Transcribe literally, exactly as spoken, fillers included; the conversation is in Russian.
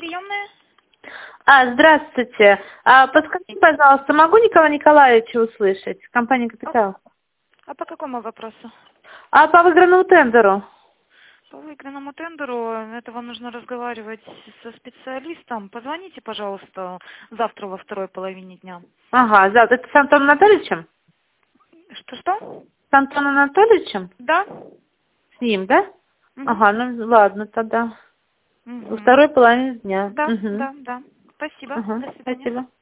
приемная. А, здравствуйте. А, подскажите, пожалуйста, могу Николая Николаевича услышать? Компания «Капитал». А по какому вопросу? А по выигранному тендеру? По выигранному тендеру это вам нужно разговаривать со специалистом. Позвоните, пожалуйста, завтра во второй половине дня. Ага, завтра. Это с Антоном Анатольевичем? Что-что? С Антоном Анатольевичем? Да. С ним, да? Угу. Ага, ну ладно тогда. Во Угу. второй половине дня. Да, Угу. да, да. Спасибо. Ага, До свидания. спасибо.